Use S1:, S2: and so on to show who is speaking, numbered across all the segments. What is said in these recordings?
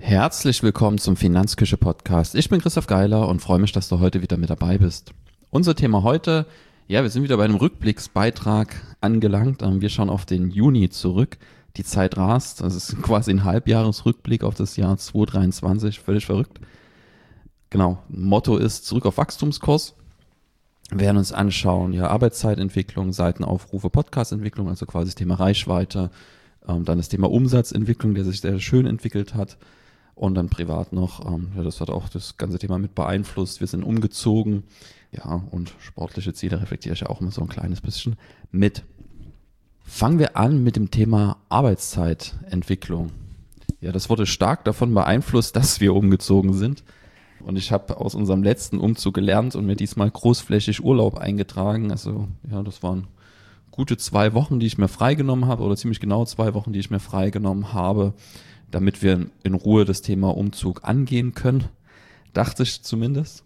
S1: Herzlich willkommen zum Finanzküche-Podcast. Ich bin Christoph Geiler und freue mich, dass du heute wieder mit dabei bist. Unser Thema heute, wir sind wieder bei einem Rückblicksbeitrag angelangt. Wir schauen auf den Juni zurück. Die Zeit rast. Das ist quasi ein Halbjahresrückblick auf das Jahr 2023. Völlig verrückt. Genau, Motto ist zurück auf Wachstumskurs. Wir werden uns anschauen, Arbeitszeitentwicklung, Seitenaufrufe, Podcastentwicklung, also quasi das Thema Reichweite, dann das Thema Umsatzentwicklung, der sich sehr schön entwickelt hat. Und dann privat noch, das hat auch das ganze Thema mit beeinflusst. Wir sind umgezogen, und sportliche Ziele reflektiere ich ja auch immer so ein kleines bisschen mit. Fangen wir an mit dem Thema Arbeitszeitentwicklung. Ja, das wurde stark davon beeinflusst, dass wir umgezogen sind. Und ich habe aus unserem letzten Umzug gelernt und mir diesmal großflächig Urlaub eingetragen. Also das waren gute 2 Wochen, die ich mir freigenommen habe, oder ziemlich genau 2 Wochen, die ich mir freigenommen habe, damit wir in Ruhe das Thema Umzug angehen können. Dachte ich zumindest.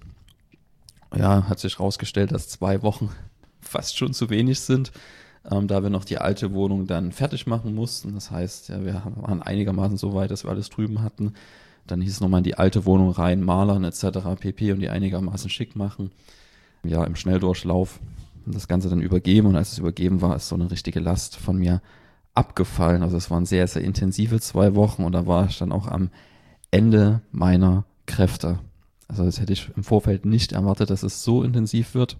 S1: Ja, hat sich rausgestellt, dass 2 Wochen fast schon zu wenig sind, da wir noch die alte Wohnung dann fertig machen mussten. Das heißt, wir waren einigermaßen so weit, dass wir alles drüben hatten. Dann hieß es nochmal in die alte Wohnung rein, malern etc. pp. Und die einigermaßen schick machen. Ja, im Schnelldurchlauf das Ganze dann übergeben. Und als es übergeben war, ist so eine richtige Last von mir abgefallen. Also es waren sehr, sehr intensive 2 Wochen und da war ich dann auch am Ende meiner Kräfte. Also das hätte ich im Vorfeld nicht erwartet, dass es so intensiv wird.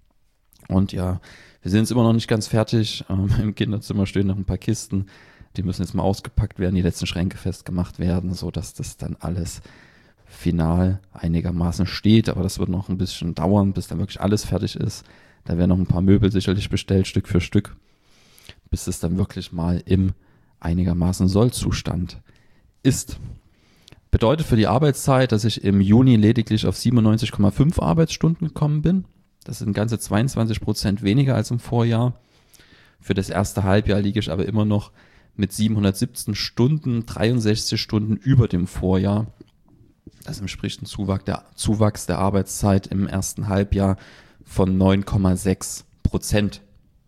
S1: Und wir sind jetzt immer noch nicht ganz fertig. Im Kinderzimmer stehen noch ein paar Kisten. Die müssen jetzt mal ausgepackt werden, die letzten Schränke festgemacht werden, sodass das dann alles final einigermaßen steht. Aber das wird noch ein bisschen dauern, bis dann wirklich alles fertig ist. Da werden noch ein paar Möbel sicherlich bestellt, Stück für Stück, bis es dann wirklich mal im einigermaßen Sollzustand ist. Bedeutet für die Arbeitszeit, dass ich im Juni lediglich auf 97,5 Arbeitsstunden gekommen bin. Das sind ganze 22% weniger als im Vorjahr. Für das erste Halbjahr liege ich aber immer noch mit 717 Stunden, 63 Stunden über dem Vorjahr. Das entspricht einem Zuwachs der Arbeitszeit im ersten Halbjahr von 9,6%.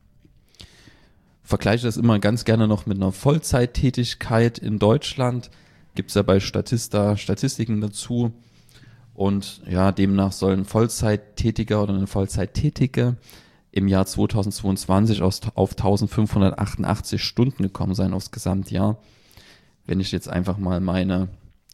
S1: Vergleiche das immer ganz gerne noch mit einer Vollzeittätigkeit in Deutschland. Gibt es ja bei Statista Statistiken dazu. Und demnach soll ein Vollzeittätiger oder eine Vollzeittätige im Jahr 2022 auf 1588 Stunden gekommen sein aufs Gesamtjahr. Wenn ich jetzt einfach mal meine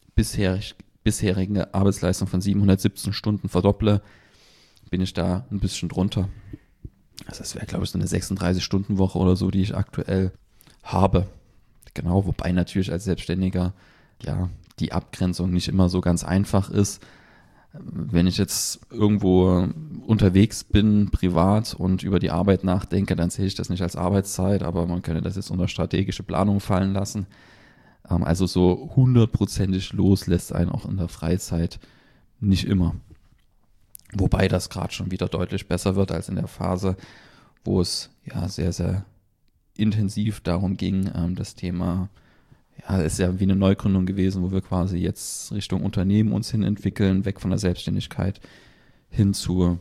S1: bisherige Arbeitsleistung von 717 Stunden verdopple, bin ich da ein bisschen drunter. Also das wäre, glaube ich, so eine 36-Stunden-Woche oder so, die ich aktuell habe. Genau, wobei natürlich als Selbstständiger die Abgrenzung nicht immer so ganz einfach ist. Wenn ich jetzt irgendwo unterwegs bin, privat und über die Arbeit nachdenke, dann sehe ich das nicht als Arbeitszeit, aber man könnte das jetzt unter strategische Planung fallen lassen. Also so 100%ig los lässt einen auch in der Freizeit nicht immer. Wobei das gerade schon wieder deutlich besser wird als in der Phase, wo es sehr, sehr intensiv darum ging, das Thema, ist ja wie eine Neugründung gewesen, wo wir quasi jetzt Richtung Unternehmen uns hin entwickeln, weg von der Selbstständigkeit hin zu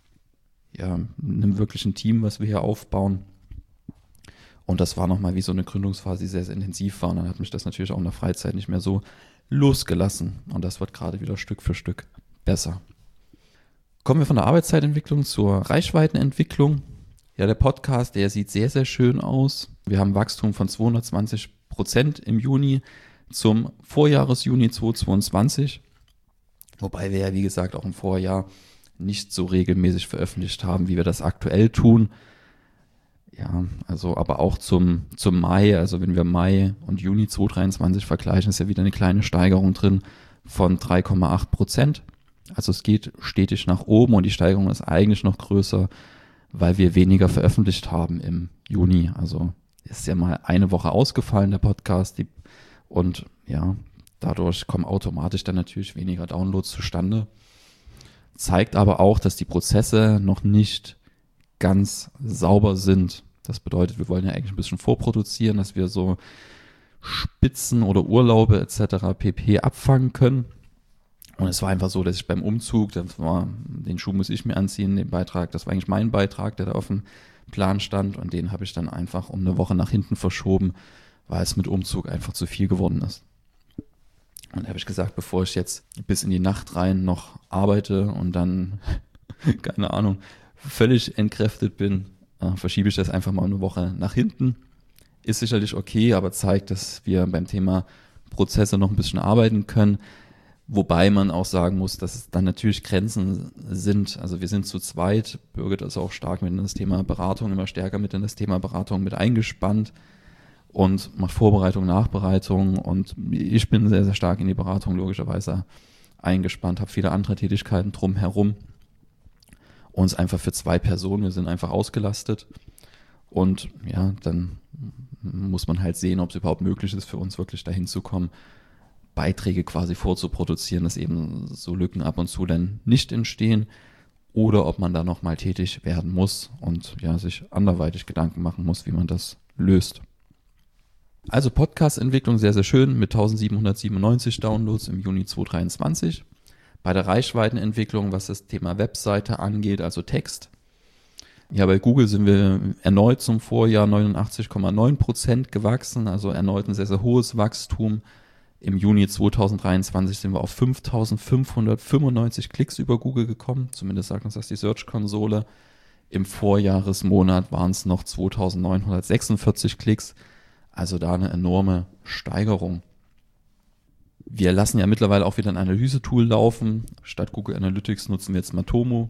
S1: einem wirklichen Team, was wir hier aufbauen. Und das war nochmal wie so eine Gründungsphase, die sehr, sehr intensiv war. Und dann hat mich das natürlich auch in der Freizeit nicht mehr so losgelassen. Und das wird gerade wieder Stück für Stück besser. Kommen wir von der Arbeitszeitentwicklung zur Reichweitenentwicklung. Der Podcast, der sieht sehr, sehr schön aus. Wir haben Wachstum von 220% im Juni zum Vorjahresjuni 2022. Wobei wir wie gesagt, auch im Vorjahr nicht so regelmäßig veröffentlicht haben, wie wir das aktuell tun. Also aber auch zum Mai, also wenn wir Mai und Juni 2023 vergleichen, ist ja wieder eine kleine Steigerung drin von 3,8%. Also es geht stetig nach oben und die Steigerung ist eigentlich noch größer, weil wir weniger veröffentlicht haben im Juni. Also ist ja mal eine Woche ausgefallen, der Podcast. Und dadurch kommen automatisch dann natürlich weniger Downloads zustande. Zeigt aber auch, dass die Prozesse noch nicht ganz sauber sind. Das bedeutet, wir wollen ja eigentlich ein bisschen vorproduzieren, dass wir so Spitzen oder Urlaube etc. pp. Abfangen können. Und es war einfach so, dass ich beim Umzug, den Schuh muss ich mir anziehen, den Beitrag, das war eigentlich mein Beitrag, der da auf dem Plan stand und den habe ich dann einfach um eine Woche nach hinten verschoben, weil es mit Umzug einfach zu viel geworden ist. Und da habe ich gesagt, bevor ich jetzt bis in die Nacht rein noch arbeite und dann, keine Ahnung, völlig entkräftet bin, verschiebe ich das einfach mal eine Woche nach hinten. Ist sicherlich okay, aber zeigt, dass wir beim Thema Prozesse noch ein bisschen arbeiten können. Wobei man auch sagen muss, dass es dann natürlich Grenzen sind. Also wir sind zu zweit, Birgit ist auch stark mit in das Thema Beratung, immer stärker mit in das Thema Beratung mit eingespannt und macht Vorbereitung, Nachbereitung, und ich bin sehr, sehr stark in die Beratung logischerweise eingespannt, habe viele andere Tätigkeiten drumherum. Uns einfach für 2 Personen, wir sind einfach ausgelastet, und ja, dann muss man halt sehen, ob es überhaupt möglich ist für uns wirklich dahin zu kommen, Beiträge quasi vorzuproduzieren, dass eben so Lücken ab und zu dann nicht entstehen, oder ob man da nochmal tätig werden muss und ja, sich anderweitig Gedanken machen muss, wie man das löst. Also Podcast-Entwicklung sehr, sehr schön mit 1797 Downloads im Juni 2023. Bei der Reichweitenentwicklung, was das Thema Webseite angeht, also Text. Ja, bei Google sind wir erneut zum Vorjahr 89,9% gewachsen, also erneut ein sehr, sehr hohes Wachstum. Im Juni 2023 sind wir auf 5.595 Klicks über Google gekommen, zumindest sagt uns das die Search-Konsole. Im Vorjahresmonat waren es noch 2.946 Klicks, also da eine enorme Steigerung. Wir lassen ja mittlerweile auch wieder ein Analyse-Tool laufen. Statt Google Analytics nutzen wir jetzt Matomo.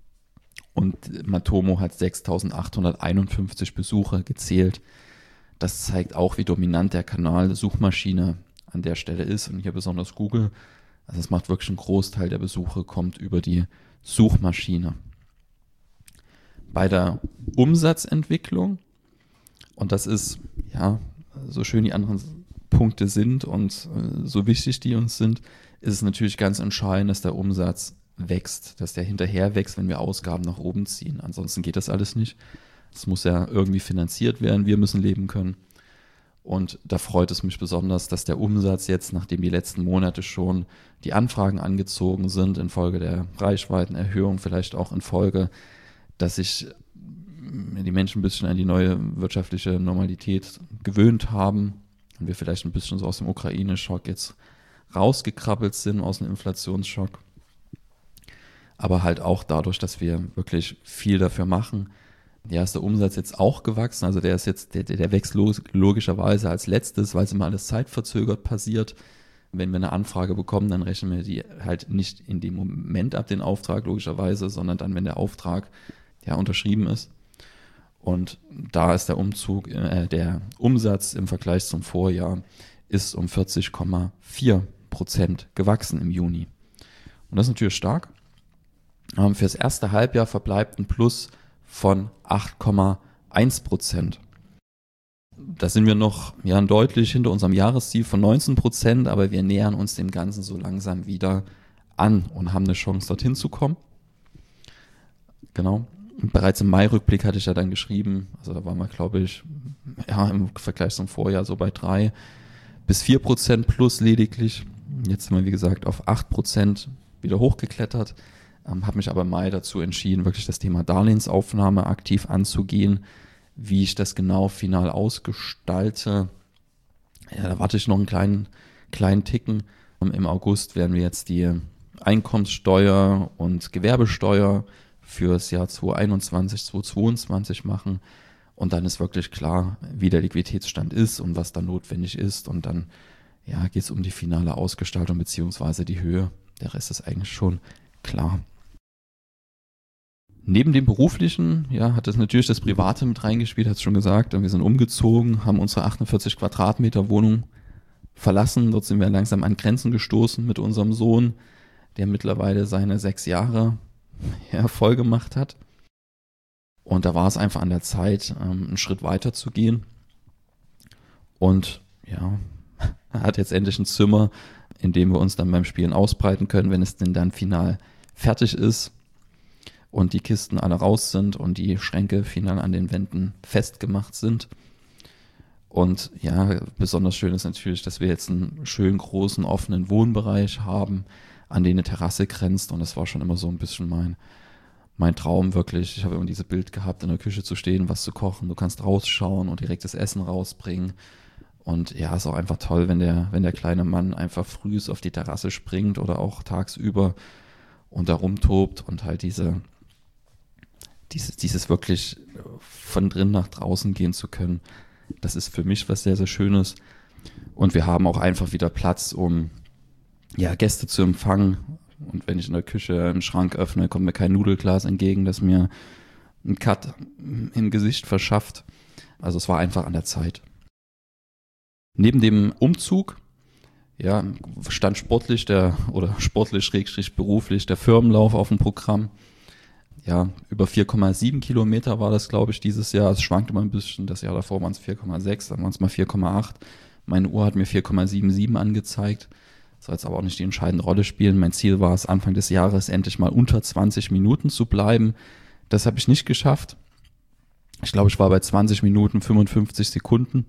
S1: Und Matomo hat 6.851 Besucher gezählt. Das zeigt auch, wie dominant der Kanal Suchmaschine an der Stelle ist. Und hier besonders Google. Also es macht wirklich einen Großteil der Besuche, kommt über die Suchmaschine. Bei der Umsatzentwicklung, und das ist, ja, so schön die anderen Punkte sind und so wichtig die uns sind, ist es natürlich ganz entscheidend, dass der Umsatz wächst, dass der hinterher wächst, wenn wir Ausgaben nach oben ziehen. Ansonsten geht das alles nicht. Es muss ja irgendwie finanziert werden, wir müssen leben können. Und da freut es mich besonders, dass der Umsatz jetzt, nachdem die letzten Monate schon die Anfragen angezogen sind, infolge der Reichweitenerhöhung, vielleicht auch infolge, dass sich die Menschen ein bisschen an die neue wirtschaftliche Normalität gewöhnt haben und wir vielleicht ein bisschen so aus dem Ukraine-Schock jetzt rausgekrabbelt sind, aus dem Inflationsschock. Aber halt auch dadurch, dass wir wirklich viel dafür machen. Ja, ist der Umsatz jetzt auch gewachsen, also der ist jetzt, der wächst logischerweise als letztes, weil es immer alles zeitverzögert passiert. Wenn wir eine Anfrage bekommen, dann rechnen wir die halt nicht in dem Moment ab, den Auftrag logischerweise, sondern dann, wenn der Auftrag ja unterschrieben ist. Und da ist der Umsatz im Vergleich zum Vorjahr ist um 40,4% gewachsen im Juni. Und das ist natürlich stark. Für das erste Halbjahr verbleibt ein Plus von 8,1%. Da sind wir noch deutlich hinter unserem Jahresziel von 19%, aber wir nähern uns dem Ganzen so langsam wieder an und haben eine Chance, dorthin zu kommen. Genau. Und bereits im Mai-Rückblick hatte ich ja dann geschrieben, also da waren wir, glaube ich, im Vergleich zum Vorjahr so bei 3-4% plus lediglich. Jetzt sind wir, wie gesagt, auf 8% wieder hochgeklettert. Habe mich aber im Mai dazu entschieden, wirklich das Thema Darlehensaufnahme aktiv anzugehen. Wie ich das genau final ausgestalte, ja, da warte ich noch einen kleinen Ticken. Im August werden wir jetzt die Einkommenssteuer und Gewerbesteuer für das Jahr 2021, 2022 machen. Und dann ist wirklich klar, wie der Liquiditätsstand ist und was da notwendig ist. Und dann geht es um die finale Ausgestaltung bzw. die Höhe. Der Rest ist eigentlich schon klar. Neben dem Beruflichen, hat es natürlich das Private mit reingespielt, hat es schon gesagt. Wir sind umgezogen, haben unsere 48 Quadratmeter Wohnung verlassen. Dort sind wir langsam an Grenzen gestoßen mit unserem Sohn, der mittlerweile seine 6 Jahre voll gemacht hat. Und da war es einfach an der Zeit, einen Schritt weiter zu gehen. Und er hat jetzt endlich ein Zimmer, in dem wir uns dann beim Spielen ausbreiten können, wenn es denn dann final fertig ist und die Kisten alle raus sind und die Schränke final an den Wänden festgemacht sind. Und besonders schön ist natürlich, dass wir jetzt einen schönen großen offenen Wohnbereich haben, an den eine Terrasse grenzt, und das war schon immer so ein bisschen mein Traum wirklich. Ich habe immer dieses Bild gehabt, in der Küche zu stehen, was zu kochen. Du kannst rausschauen und direkt das Essen rausbringen. Und ja, ist auch einfach toll, wenn der kleine Mann einfach frühs auf die Terrasse springt oder auch tagsüber und da rumtobt und halt dieses wirklich von drin nach draußen gehen zu können. Das ist für mich was sehr, sehr Schönes. Und wir haben auch einfach wieder Platz, um ja, Gäste zu empfangen. Und wenn ich in der Küche einen Schrank öffne, kommt mir kein Nudelglas entgegen, das mir einen Cut im Gesicht verschafft. Also es war einfach an der Zeit. Neben dem Umzug, ja, stand sportlich beruflich der Firmenlauf auf dem Programm. Ja, über 4,7 Kilometer war das, glaube ich, dieses Jahr. Es schwankt immer ein bisschen. Das Jahr davor waren es 4,6, dann waren es mal 4,8. Meine Uhr hat mir 4,77 angezeigt. Soll jetzt aber auch nicht die entscheidende Rolle spielen. Mein Ziel war es, Anfang des Jahres endlich mal unter 20 Minuten zu bleiben. Das habe ich nicht geschafft. Ich glaube, ich war bei 20 Minuten 55 Sekunden.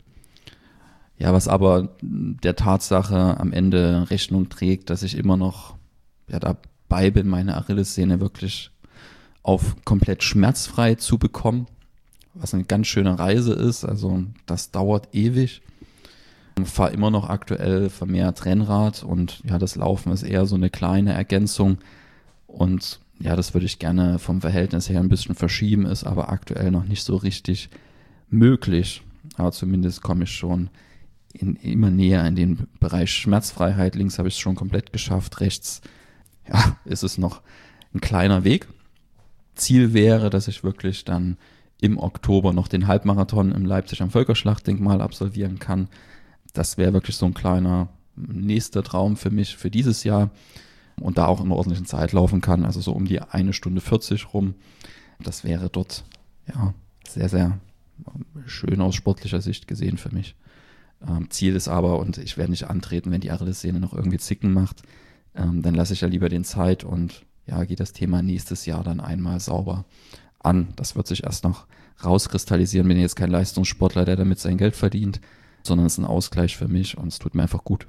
S1: Ja, was aber der Tatsache am Ende Rechnung trägt, dass ich immer noch dabei bin, meine Achillessehne wirklich auf komplett schmerzfrei zu bekommen, was eine ganz schöne Reise ist. Also das dauert ewig. Ich fahre immer noch aktuell vermehrt Rennrad und ja, das Laufen ist eher so eine kleine Ergänzung und ja, das würde ich gerne vom Verhältnis her ein bisschen verschieben, ist aber aktuell noch nicht so richtig möglich. Aber zumindest komme ich schon immer näher in den Bereich Schmerzfreiheit. Links habe ich es schon komplett geschafft, rechts ist es noch ein kleiner Weg. Ziel wäre, dass ich wirklich dann im Oktober noch den Halbmarathon im Leipzig am Völkerschlachtdenkmal absolvieren kann. Das wäre wirklich so ein kleiner nächster Traum für mich für dieses Jahr und da auch in einer ordentlichen Zeit laufen kann, also so um die 1 Stunde 40 rum. Das wäre dort ja sehr, sehr schön aus sportlicher Sicht gesehen für mich. Ziel ist aber, und ich werde nicht antreten, wenn die Achillessehne noch irgendwie Zicken macht, dann lasse ich ja lieber den Zeit und ja, gehe das Thema nächstes Jahr dann einmal sauber an. Das wird sich erst noch rauskristallisieren. Bin jetzt kein Leistungssportler, der damit sein Geld verdient, sondern es ist ein Ausgleich für mich und es tut mir einfach gut.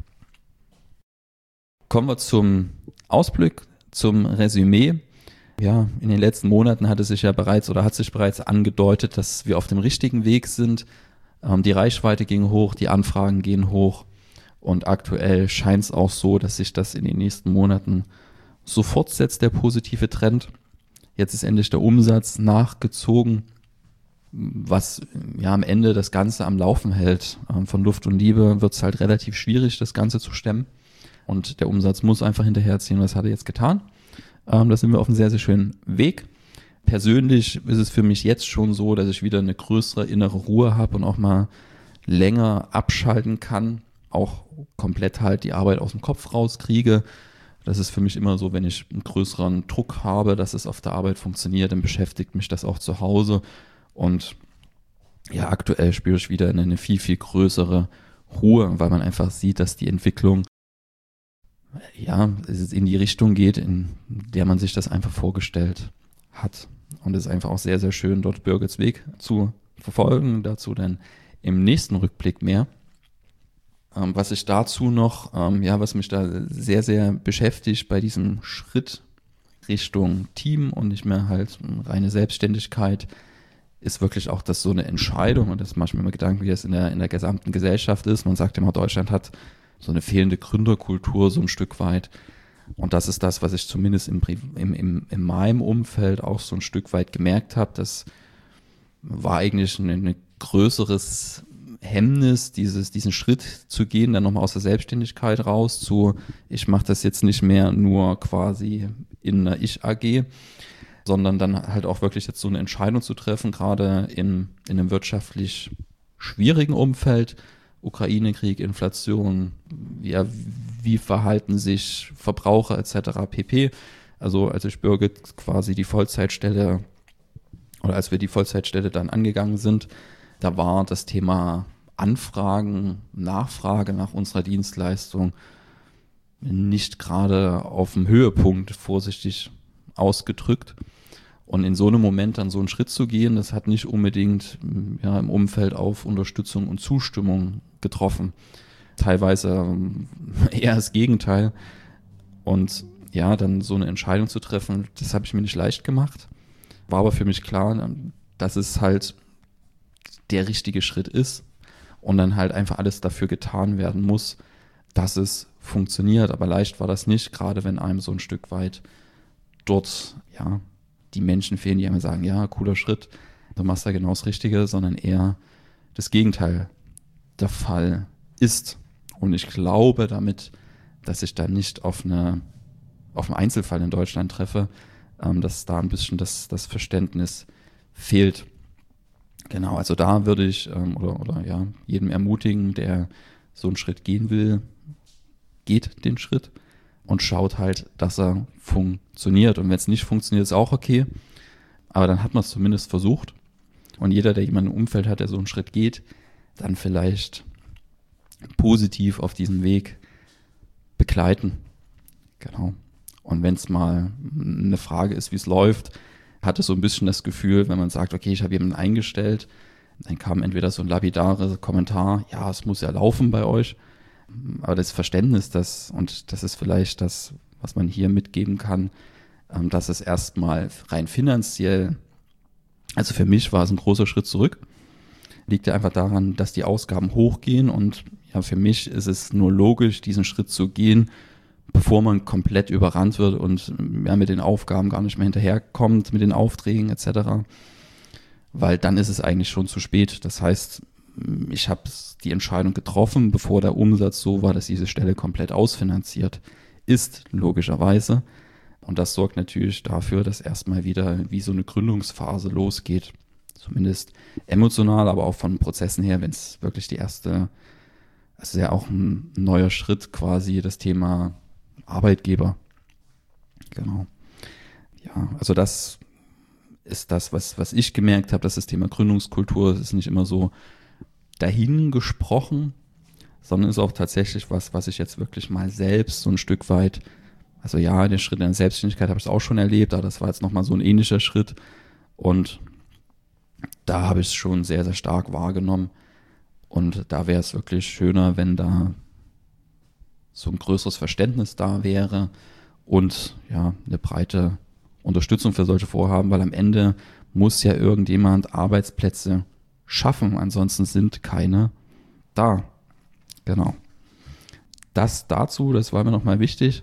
S1: Kommen wir zum Ausblick, zum Resümee. Ja, in den letzten Monaten hat sich bereits angedeutet, dass wir auf dem richtigen Weg sind. Die Reichweite ging hoch, die Anfragen gehen hoch und aktuell scheint es auch so, dass sich das in den nächsten Monaten so fortsetzt, der positive Trend. Jetzt ist endlich der Umsatz nachgezogen, was ja am Ende das Ganze am Laufen hält. Von Luft und Liebe wird es halt relativ schwierig, das Ganze zu stemmen. Und der Umsatz muss einfach hinterherziehen. Was hat er jetzt getan? Da sind wir auf einem sehr, sehr schönen Weg. Persönlich ist es für mich jetzt schon so, dass ich wieder eine größere innere Ruhe habe und auch mal länger abschalten kann. Auch komplett halt die Arbeit aus dem Kopf rauskriege. Das ist für mich immer so, wenn ich einen größeren Druck habe, dass es auf der Arbeit funktioniert, dann beschäftigt mich das auch zu Hause. Und ja, aktuell spüre ich wieder eine viel, viel größere Ruhe, weil man einfach sieht, dass die Entwicklung in die Richtung geht, in der man sich das einfach vorgestellt hat. Und es ist einfach auch sehr, sehr schön, dort Birgits Weg zu verfolgen. Dazu dann im nächsten Rückblick mehr. Was ich dazu noch, was mich da sehr, sehr beschäftigt bei diesem Schritt Richtung Team und nicht mehr halt reine Selbstständigkeit, ist wirklich auch das so eine Entscheidung, und das mache ich mir immer Gedanken, wie das in der gesamten Gesellschaft ist. Man sagt immer, Deutschland hat so eine fehlende Gründerkultur so ein Stück weit. Und das ist das, was ich zumindest in meinem Umfeld auch so ein Stück weit gemerkt habe. Das war eigentlich ein größeres Hemmnis, diesen Schritt zu gehen, dann nochmal aus der Selbstständigkeit raus zu, ich mache das jetzt nicht mehr nur quasi in einer Ich-AG, sondern dann halt auch wirklich jetzt so eine Entscheidung zu treffen, gerade in einem wirtschaftlich schwierigen Umfeld, Ukraine-Krieg, Inflation, wie verhalten sich Verbraucher etc. pp. Also als ich Birgit quasi die Vollzeitstelle oder als wir die Vollzeitstelle dann angegangen sind, da war das Thema Anfragen, Nachfrage nach unserer Dienstleistung nicht gerade auf dem Höhepunkt, vorsichtig ausgedrückt. Und in so einem Moment dann so einen Schritt zu gehen, das hat nicht unbedingt im Umfeld auf Unterstützung und Zustimmung getroffen. Teilweise eher das Gegenteil. Und ja, dann so eine Entscheidung zu treffen, das habe ich mir nicht leicht gemacht. War aber für mich klar, dass es halt der richtige Schritt ist. und dann halt einfach alles dafür getan werden muss, dass es funktioniert. Aber leicht war das nicht, gerade wenn einem so ein Stück weit dort, ja, die Menschen fehlen, die einem sagen, ja, cooler Schritt, du machst da genau das Richtige, sondern eher das Gegenteil der Fall ist. Und ich glaube damit, dass ich da nicht auf einen Einzelfall in Deutschland treffe, dass da ein bisschen das Verständnis fehlt. Genau, also da würde ich oder ja, jedem ermutigen, der so einen Schritt gehen will, geht den Schritt und schaut halt, dass er funktioniert. Und wenn es nicht funktioniert, ist auch okay. Aber dann hat man es zumindest versucht. Und jeder, der jemanden im Umfeld hat, der so einen Schritt geht, dann vielleicht positiv auf diesem Weg begleiten. Genau. Und wenn es mal eine Frage ist, wie es läuft, hat es so ein bisschen das Gefühl, wenn man sagt, okay, ich habe jemanden eingestellt, dann kam entweder so ein lapidarer Kommentar, ja, es muss ja laufen bei euch. Aber das Verständnis, und das ist vielleicht das, was man hier mitgeben kann, dass es erstmal rein finanziell, also für mich war es ein großer Schritt zurück, liegt ja einfach daran, dass die Ausgaben hochgehen und ja, für mich ist es nur logisch, diesen Schritt zu gehen, bevor man komplett überrannt wird und ja, mit den Aufgaben gar nicht mehr hinterherkommt, mit den Aufträgen etc., weil dann ist es eigentlich schon zu spät. Das heißt, ich habe die Entscheidung getroffen, bevor der Umsatz so war, dass diese Stelle komplett ausfinanziert ist, logischerweise. Und das sorgt natürlich dafür, dass erstmal wieder wie so eine Gründungsphase losgeht. Zumindest emotional, aber auch von Prozessen her, wenn es wirklich die erste, es ist ja auch ein neuer Schritt quasi, das Thema Arbeitgeber. Genau. Ja, also das ist das, was ich gemerkt habe, dass das Thema Gründungskultur ist nicht immer so dahin gesprochen, sondern ist auch tatsächlich was ich jetzt wirklich mal selbst so ein Stück weit, also ja, den Schritt in der Selbstständigkeit habe ich auch schon erlebt, aber das war jetzt nochmal so ein ähnlicher Schritt und da habe ich es schon sehr, sehr stark wahrgenommen und da wäre es wirklich schöner, wenn da so ein größeres Verständnis da wäre und ja, eine breite Unterstützung für solche Vorhaben, weil am Ende muss ja irgendjemand Arbeitsplätze schaffen, ansonsten sind keine da. Genau. Das dazu, das war mir nochmal wichtig.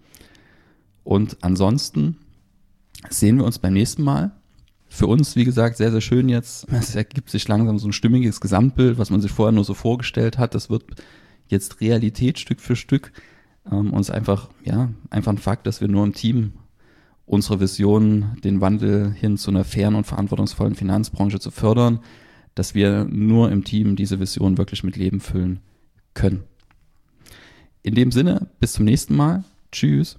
S1: Und ansonsten sehen wir uns beim nächsten Mal. Für uns, wie gesagt, sehr, sehr schön jetzt. Es ergibt sich langsam so ein stimmiges Gesamtbild, was man sich vorher nur so vorgestellt hat. Das wird jetzt Realität Stück für Stück. Und es ist einfach ein Fakt, dass wir nur im Team unsere Vision, den Wandel hin zu einer fairen und verantwortungsvollen Finanzbranche zu fördern, dass wir nur im Team diese Vision wirklich mit Leben füllen können. In dem Sinne, bis zum nächsten Mal. Tschüss.